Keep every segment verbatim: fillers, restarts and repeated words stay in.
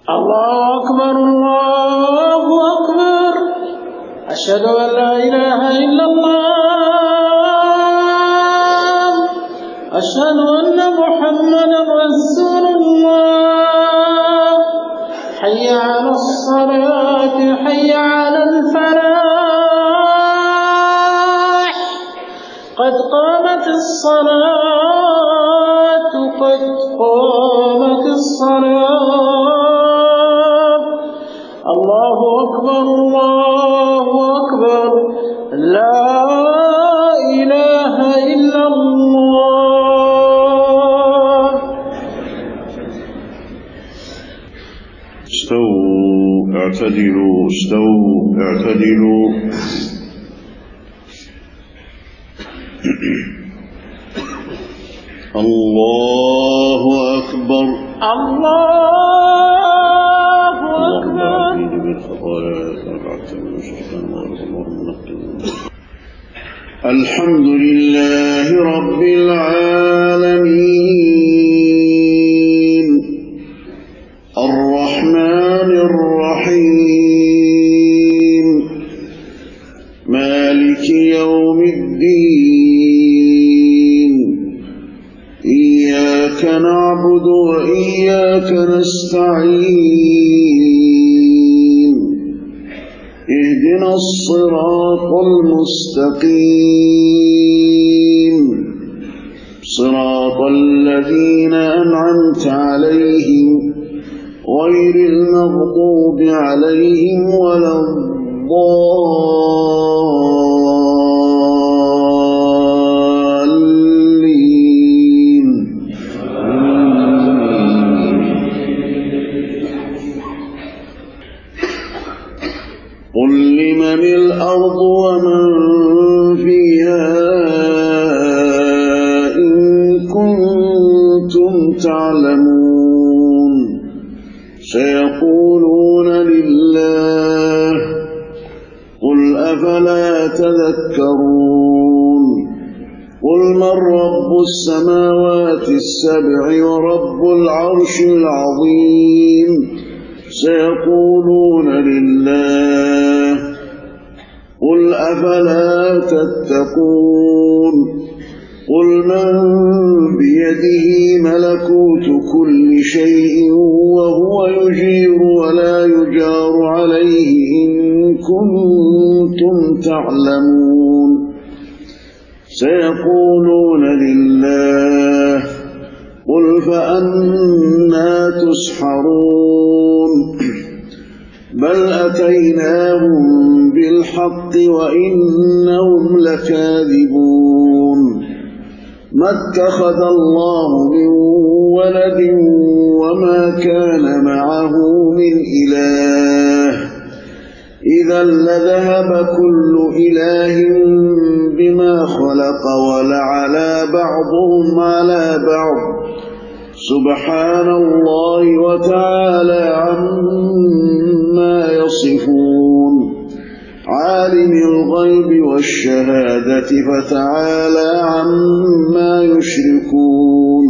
الله أكبر الله أكبر أشهد أن لا إله إلا الله أشهد أن محمدا رسول الله حي على الصلاة حي على الفلاح قد قامت الصلاة قد قامت الصلاة الله أكبر الله أكبر لا إله إلا الله. استووا اعتدلوا استووا اعتدلوا. الله أكبر الله أكبر. الحمد لله رب العالمين الرحمن الرحيم مالك يوم الدين إياك نعبد وإياك نستعين اهدنا الصراط المستقيم صراط الذين أنعمت عليهم غير المغضوب عليهم ولا الضالين. قل لمن الأرض ومن فيها إن كنتم تعلمون سيقولون لله قل أفلا تذكرون قل من رب السماوات السبع ورب العرش العظيم سيقولون لله قل أفلا تتقون قل من بيده ملكوت كل شيء وهو يجير ولا يجار عليه إن كنتم تعلمون سيقولون لله قل فأنا تسحرون بل أتيناهم بالحق وإنهم لكاذبون ما اتخذ الله من ولد وما كان معه من إله إذا لذهب كل إله بما خلق ولعلى بعضهم على بعض سبحان الله وتعالى عما يصفون عالم الغيب والشهادة فتعالى عما يشركون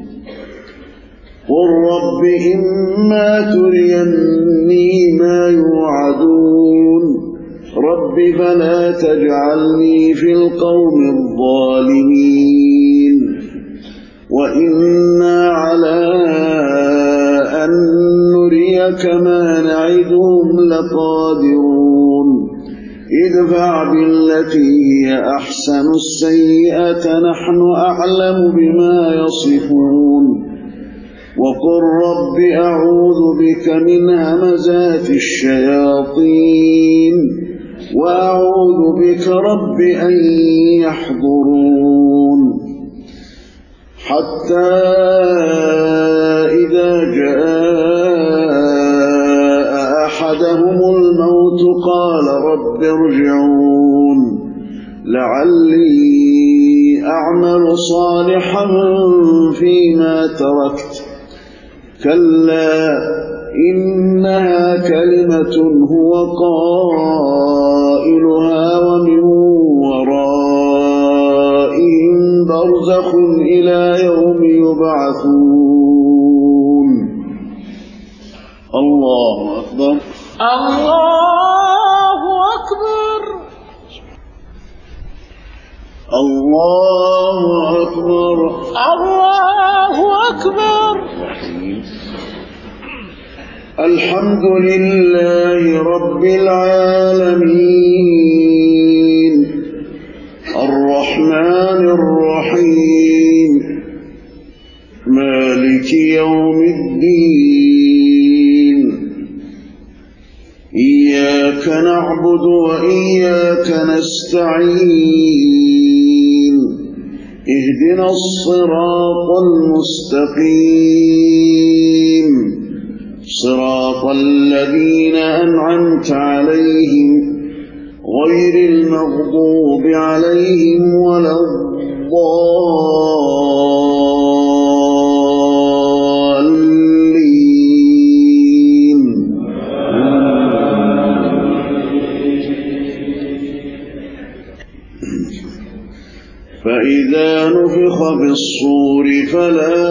قل رب إما تريني ما يوعدون رب فلا تجعلني في القوم الظالمين وإنا على أن نريك ما نعدهم لقادرون ادفع بالتي هي أحسن السيئة نحن أعلم بما يصفون وقل رب أعوذ بك من همزات الشياطين وأعوذ بك رب أن يحضرون حتى إذا جاء أحدهم الموت قال رب ارجعون لعلي أعمل صالحا فيما تركت كلا إنها كلمة هو قائلها ومن ورائهم برزخ إلى يوم يبعثون الله أكبر. الله أكبر. الله أكبر. الله أكبر. الحمد لله رب العالمين الرحمن الرحيم مالك يوم الدين إياك نعبد وإياك نستعين اهدنا الصراط المستقيم صراط الذين أنعمت عليهم غير المغضوب عليهم ولا الضالين. فإذا نفخ في الصور فلا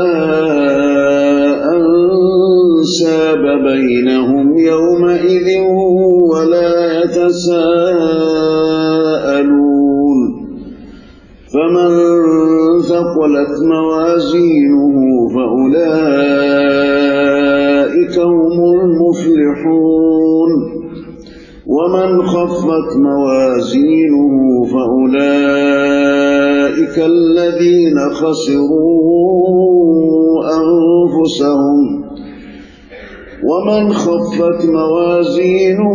أنساب بينهم يومئذ ولا يتساءلون فمن ثقلت موازينه فأولئك هم المفلحون ومن خفت موازينه فأولئك الذين خسروا أنفسهم ومن خفت موازينه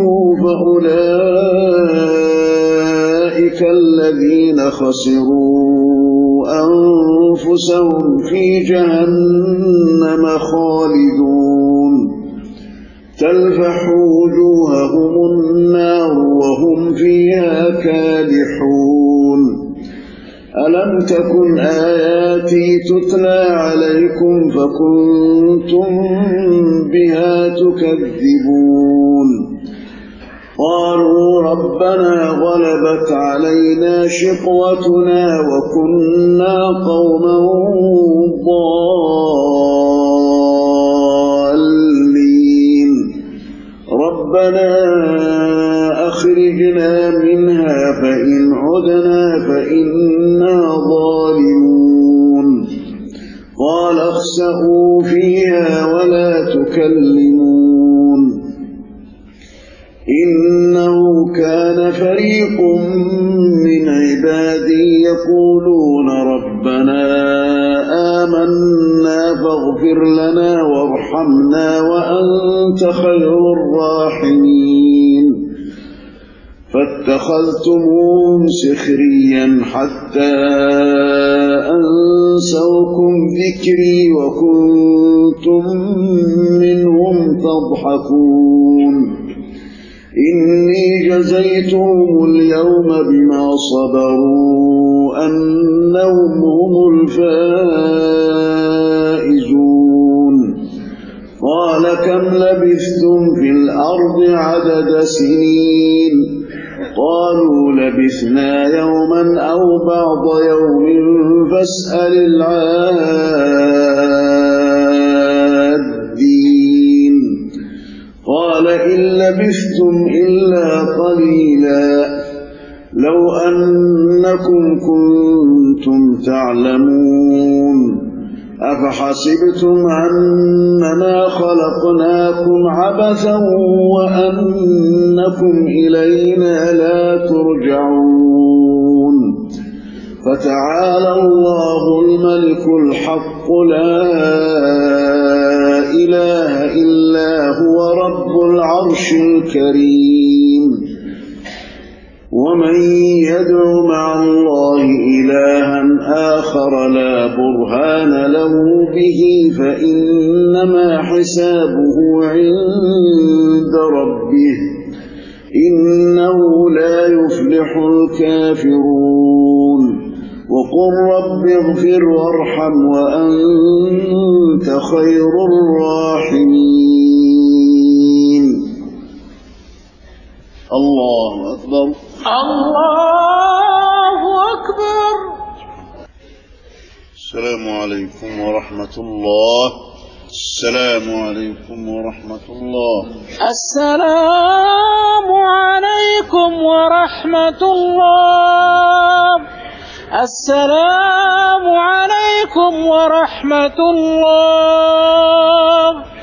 فأولئك الذين خسروا أنفسهم في جهنم خالدون تلفح وجوههم النار وهم فيها كادحون. ألم تكن آياتي تتلى عليكم فكنتم بها تكذبون قالوا ربنا غلبت علينا شقوتنا وكنا قوما ضالين ربنا أخرجنا منها فإن عدنا فإنا ظالمون قال اخسئوا فيها ولا تكلمون إنه كان فريق من عبادي يقولون ربنا آمنا فاغفر لنا وارحمنا وأنت خير الراحمين فاتخذتموهم سخريا حتى أنسوكم ذكري وكنتم منهم تضحكون إني جزيتهم اليوم بما صبروا أنهم هم الفائزون قال كم لبثتم في الأرض عدد سنين قالوا لبثنا يوما أو بعض يوم فاسأل العادين قال إن لبثتم إلا قليلا لو أنكم كنتم تعلمون أفحسبتم أننا خلقناكم عبثا وأنكم إلينا لا ترجعون فتعالى الله الملك الحق لا إله إلا هو رب العرش الكريم ومن يدع مع الله إلها آخر لا برهان له به فإنما حسابه عند ربه إنه لا يفلح الكافرون وقل رب اغفر وارحم وأنت خير الراحمين. الله أكبر. الله أكبر. السلام عليكم ورحمة الله. السلام عليكم ورحمة الله. السلام عليكم ورحمة الله. السلام عليكم ورحمة الله.